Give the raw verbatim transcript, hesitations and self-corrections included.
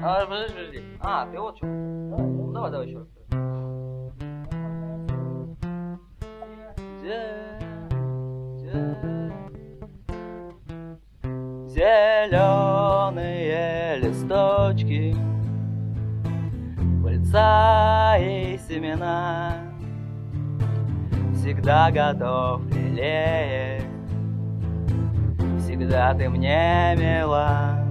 А, подожди, подожди. А, ты вот что? Ну, давай, давай еще раз. Зеленые листочки, пыльца и семена, всегда готов лелеять, всегда ты мне мила.